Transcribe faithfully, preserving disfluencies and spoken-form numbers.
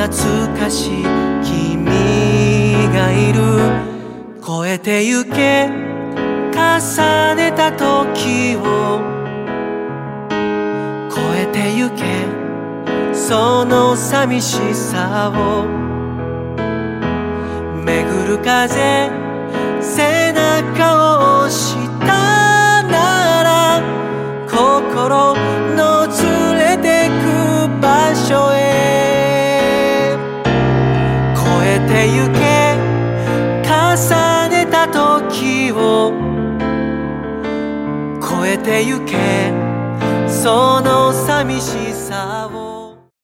懐かしい君がいる。越えてゆけ重ねた時を、越えてゆけその寂しさを。めぐる風背中を押したなら、心の連れてく場所へ。越えてゆけ重ねた時を、越えてゆけその寂しさを。